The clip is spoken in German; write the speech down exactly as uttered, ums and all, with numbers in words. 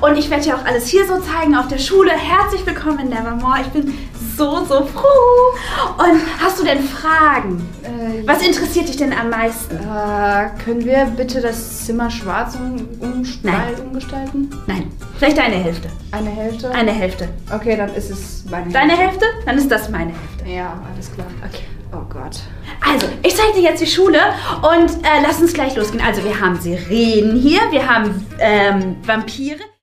Und ich werde dir auch alles hier so zeigen auf der Schule. Herzlich willkommen in Nevermore. Ich bin so, so froh. Und hast du denn Fragen? Äh, Was interessiert dich denn am meisten? Äh, können wir bitte das Zimmer schwarz um, umst- Nein. umgestalten? Nein, vielleicht deine Hälfte. Eine Hälfte? Eine Hälfte. Okay, dann ist es meine Hälfte. Deine Hälfte? Dann ist das meine Hälfte. Ja, alles klar. Okay. Oh Gott. Also, ich zeige dir jetzt die Schule und äh, lass uns gleich losgehen. Also, wir haben Sirenen hier, wir haben ähm, Vampire.